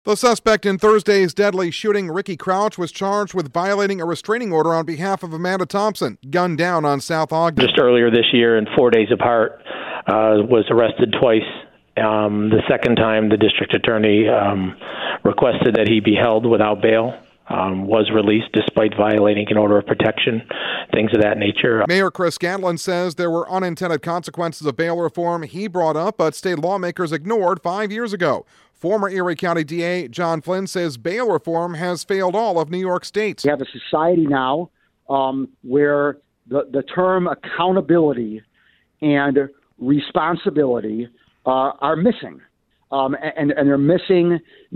The suspect in Thursday's deadly shooting, Ricky Crouch, was charged with violating a restraining order on behalf of Amanda Thompson, gunned down on South Ogden. Just earlier this year, and 4 days apart, was arrested twice. The second time, the district attorney requested that he be held without bail. Was released despite violating an order of protection, things of that nature. Mayor Chris Scanlon says there were unintended consequences of bail reform he brought up, but state lawmakers ignored 5 years ago. Former Erie County DA John Flynn says bail reform has failed all of New York State. We have a society now where the term accountability and responsibility are missing. And they're missing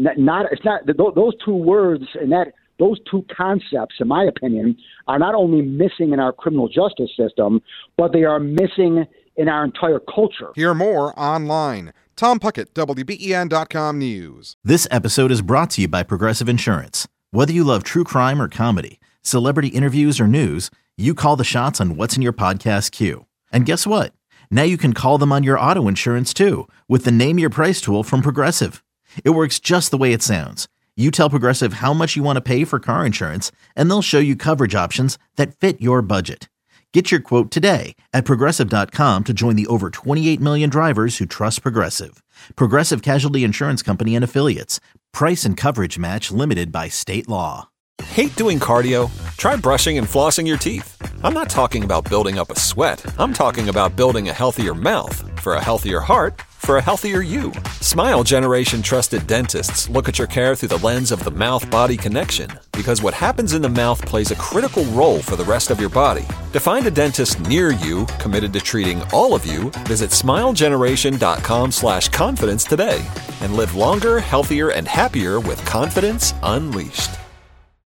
those two words and those two concepts, in my opinion, are not only missing in our criminal justice system, but they are missing in our entire culture. Hear more online. Tom Puckett, WBEN.com News. This episode is brought to you by Progressive Insurance. Whether you love true crime or comedy, celebrity interviews or news, you call the shots on what's in your podcast queue. And guess what? Now you can call them on your auto insurance too with the Name Your Price tool from Progressive. It works just the way it sounds. You tell Progressive how much you want to pay for car insurance, and they'll show you coverage options that fit your budget. Get your quote today at Progressive.com to join the over 28 million drivers who trust Progressive. Progressive Casualty Insurance Company and Affiliates. Price and coverage match limited by state law. Hate doing cardio? Try brushing and flossing your teeth. I'm not talking about building up a sweat. I'm talking about building a healthier mouth for a healthier heart for a healthier you. Smile Generation trusted dentists look at your care through the lens of the mouth-body connection, because what happens in the mouth plays a critical role for the rest of your body. To find a dentist near you committed to treating all of you, visit smilegeneration.com/confidence today and live longer, healthier, and happier with confidence unleashed.